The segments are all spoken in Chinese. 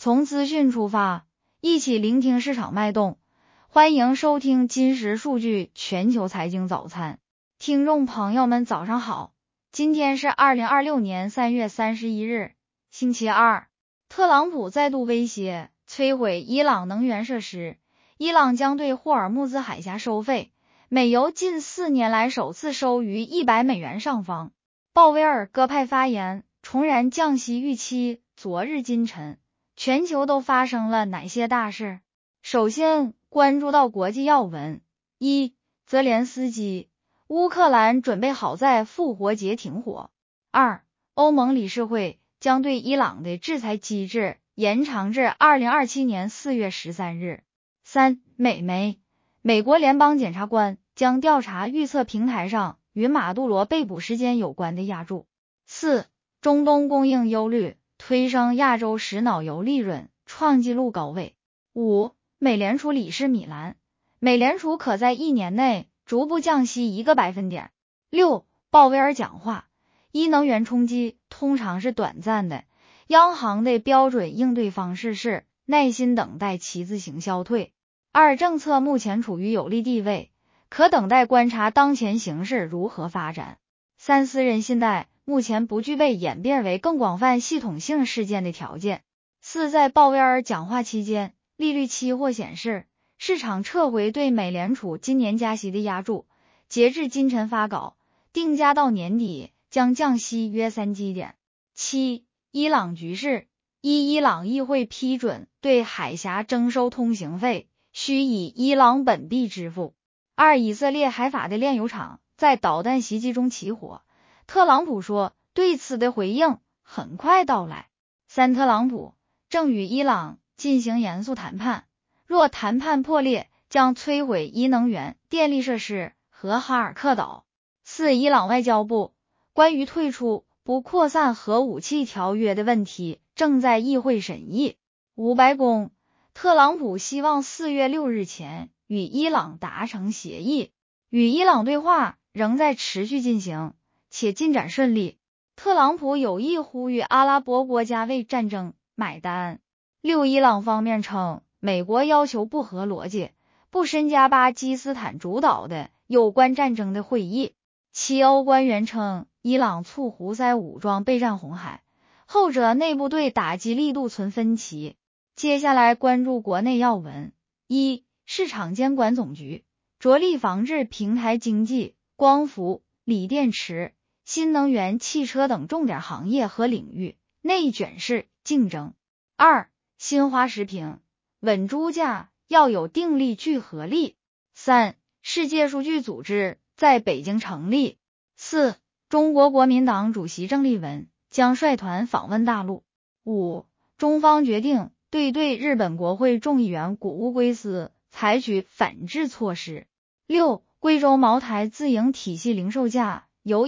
从资讯出发，一起聆听市场脉动。欢迎收听金石数据全球财经早餐。听众朋友们早上好，今天是2026年3月31日，星期二。特朗普再度威胁摧毁伊朗能源设施，伊朗将对霍尔木兹海峡收费，美油近4年来首次收于$100上方。鲍威尔鸽派发言，重燃降息预期。昨日今晨，全球都发生了哪些大事？首先关注到国际要闻：一、泽连斯基，乌克兰准备好在复活节停火。二、欧盟理事会将对伊朗的制裁机制延长至2027年4月13日。三、美国联邦检察官将调查预测平台上与马杜罗被捕时间有关的押注。四、中东供应忧虑推升亚洲石脑油利润创纪录高位。五、美联储理事米兰，美联储可在1年内逐步降息1个百分点。六、鲍威尔讲话，一、能源冲击通常是短暂的，央行的标准应对方式是耐心等待其自行消退。二、政策目前处于有利地位，可等待观察当前形势如何发展。三、私人信贷目前不具备演变为更广泛系统性事件的条件。四、在鲍威尔讲话期间，利率期货显示，市场撤回对美联储今年加息的押注，截至今晨发稿，定价到年底将降息约3基点。七、伊朗局势：一、伊朗议会批准对海峡征收通行费，需以伊朗本币支付。二、以色列海法的炼油厂在导弹袭击中起火，特朗普说对此的回应很快到来。三、特朗普正与伊朗进行严肃谈判，若谈判破裂，将摧毁伊能源、电力设施和哈尔克岛。四、伊朗外交部关于退出不扩散核武器条约的问题正在议会审议。五、白宫，特朗普希望4月6日前与伊朗达成协议，与伊朗对话仍在持续进行，且进展顺利。特朗普有意呼吁阿拉伯国家为战争买单。六、伊朗方面称，美国要求不合逻辑，不参加巴基斯坦主导的有关战争的会议。七、欧官员称，伊朗促胡塞武装备战红海，后者内部对打击力度存分歧。接下来关注国内要闻：一、市场监管总局着力防治平台经济、光伏、锂电池、新能源汽车等重点行业和领域内卷式竞争。二、新华时评稳猪价要有定力聚合力。三、世界数据组织在北京成立。四、中国国民党主席郑丽文将率团访问大陆。五、中方决定对日本国会众议员谷物圭司采取反制措施。六、贵州茅台自营体系零售价由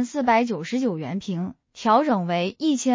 1499元瓶调整为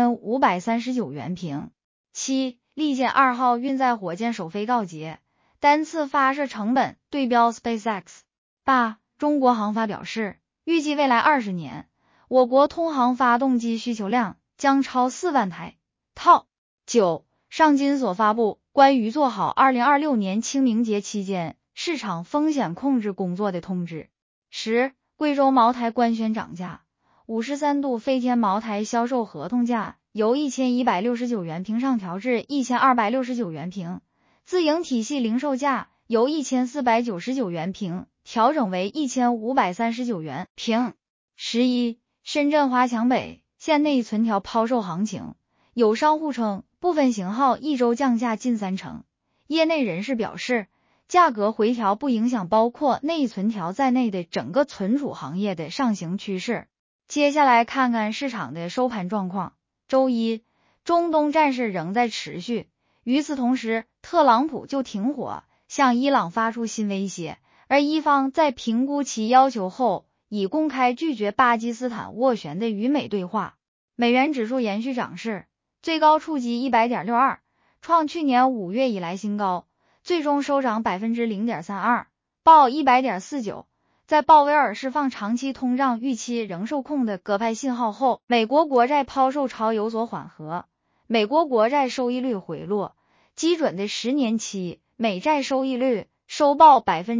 1539元瓶。七、利剑2号运载火箭首飞告捷，单次发射成本对标 SpaceX。八、中国航发表示，预计未来20年，我国通航发动机需求量将超4万台套。九、上金所发布关于做好2026年清明节期间市场风险控制工作的通知。十、贵州茅台官宣涨价，53度飞天茅台销售合同价由1169元瓶上调至1269元瓶，自营体系零售价由1499元瓶调整为1539元瓶。十一、深圳华强北县内存条抛售行情，有商户称部分型号一周降价近30%，业内人士表示，价格回调不影响包括内存条在内的整个存储行业的上行趋势。接下来看看市场的收盘状况。周一，中东战事仍在持续，与此同时，特朗普就停火向伊朗发出新威胁，而伊方在评估其要求后，已公开拒绝巴基斯坦斡旋的与美对话。美元指数延续涨势，最高触及 100.62， 创去年5月以来新高，最终收涨 0.32%， 报 100.49。在鲍威尔释放长期通胀预期仍受控的鸽派信号后，美国国债抛售潮有所缓和， 美国国债收益率回落，基准的10年期美债收益率收报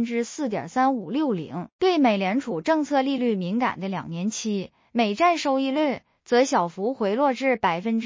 4.3560%， 对美联储政策利率敏感的2年期美债收益率则小幅回落至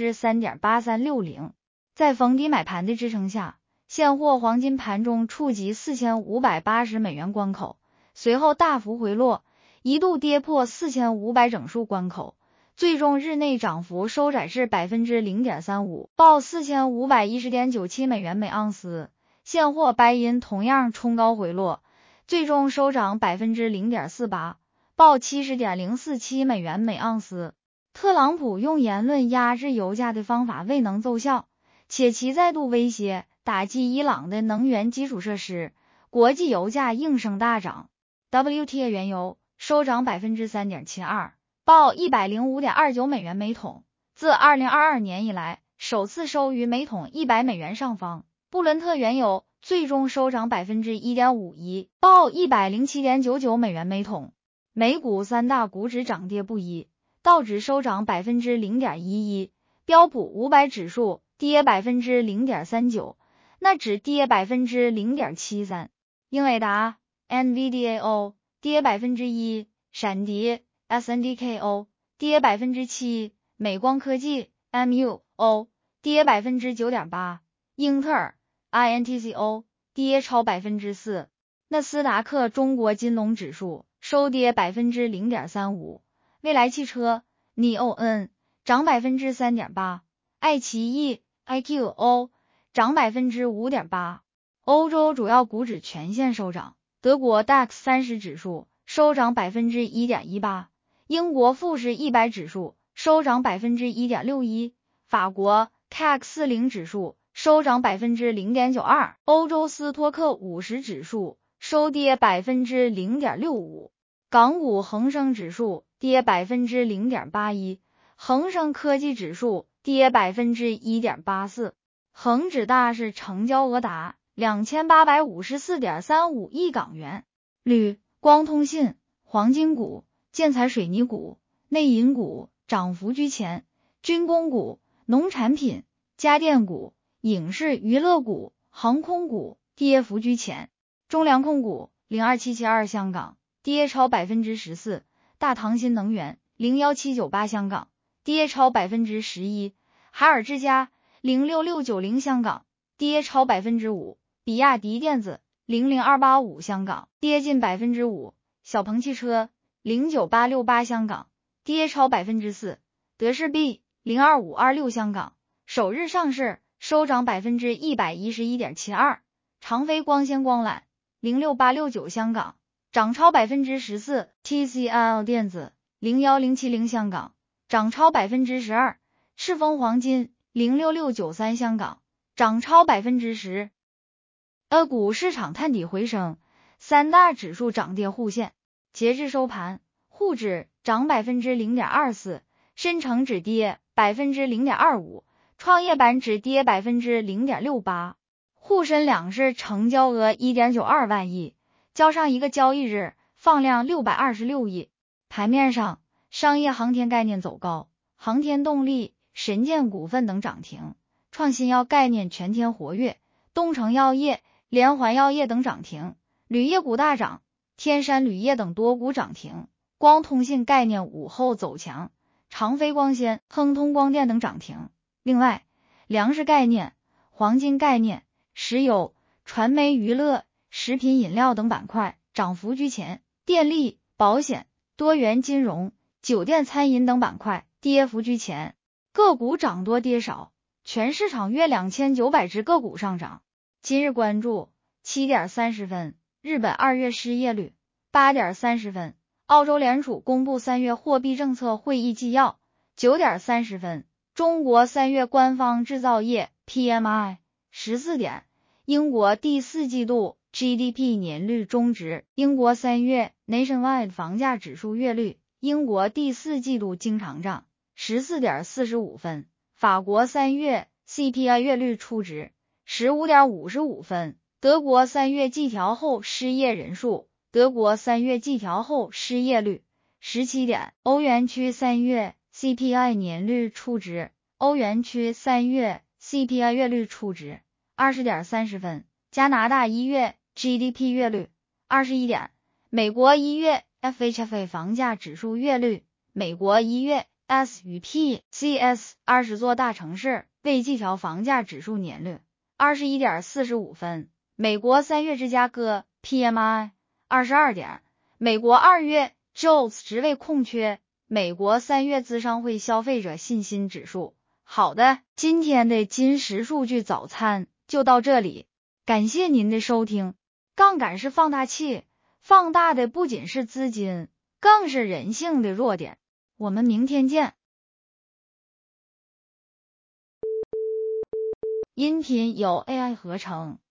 3.8360%。 在逢低买盘的支撑下，现货黄金盘中触及4580美元关口，随后大幅回落，一度跌破4500整数关口，最终日内涨幅收窄至 0.35%， 报 4510.97 美元每盎司。现货白银同样冲高回落，最终收涨 0.48%， 报 70.047 美元每盎司。特朗普用言论压制油价的方法未能奏效，且其再度威胁打击伊朗的能源基础设施，国际油价应声大涨。WTI 原油收涨 3.72%， 报 105.29 美元每桶，自2022年以来首次收于每桶100美元上方。布伦特原油最终收涨 1.51%， 报 107.99 美元每桶。美股三大股指涨跌不一，道指收涨 0.11%， 标普500指数跌 0.39%， 纳指跌 0.73%， 英伟达 NVDAO 跌 1%， 闪迪 SNDKO 跌 7%， 美光科技 MUO 跌 9.8%， 英特尔 INTCO 跌超 4%， 纳斯达克中国金龙指数收跌 0.35%， 蔚来汽车 NION 涨 3.8%， 爱奇艺 IQO 涨 5.8%。 欧洲主要股指全线收涨，德国 DAX 30指数收涨 1.18%， 英国富时100指数收涨 1.61%， 法国 CAC 40指数收涨 0.92%， 欧洲斯托克50指数收跌 0.65%， 港股恒生指数跌 0.81%， 恒生科技指数跌 1.84%， 恒指大市成交额达 2854.35 亿港元。铝、光通信、黄金股、建材水泥股、内银股涨幅居前，军工股、农产品、家电股、影视娱乐股、航空股跌幅居前。中粮控股02772香港跌超 14%， 大唐新能源01798香港跌超 11%， 海尔之家06690香港跌超 5%， 比亚迪电子00285香港跌近 5%， 小鹏汽车09868香港跌超 4%， 德士 B 02526香港首日上市收涨 111.72%， 长飞光纤光缆06869香港涨超 14%， TCL 电子01070香港涨超 12%， 赤峰黄金06693香港涨超 10%。 股市场探底回升，三大指数涨跌互现。截至收盘，沪指涨 0.24%， 深成指跌 0.25%， 创业板指跌 0.68%。 沪深两市成交额 1.92 万亿，较上一个交易日放量626亿。盘面上，商业航天概念走高，航天动力、神剑股份等涨停，创新药概念全天活跃，东成药业、联环药业等涨停，铝业股大涨，天山铝业等多股涨停，光通信概念午后走强，长飞光纤、亨通光电等涨停。另外，粮食概念、黄金概念、石油、传媒娱乐、食品饮料等板块涨幅居前，电力、保险、多元金融、酒店餐饮等板块跌幅居前。个股涨多跌少，全市场约2900只个股上涨。今日关注7点30分，日本2月失业率。8点30分，澳洲联储公布3月货币政策会议纪要。9点30分，中国3月官方制造业 PMI。14点，英国第4季度 GDP 年率中值。英国3月 Nationwide 房价指数月率。英国第4季度经常账。14点45分，法国3月 CPI 月率初值。15点55分，德国3月季调后失业人数。德国3月季调后失业率。17点，欧元区3月 CPI 年率初值。 欧元区3月 CPI 月率初值 20.30 分，加拿大1月 GDP 月率 21点，美国1月 FHFA 房价指数月率，美国1月 S&P/CS 20座大城市未计调房价指数年率 21.45 分，美国3月芝加哥 PMI 22点，美国2月 JOLTS 职位空缺，美国3月资商会消费者信心指数。好的，今天的金石数据早餐就到这里，感谢您的收听。杠杆是放大器，放大的不仅是资金，更是人性的弱点。我们明天见。音频由 AI 合成。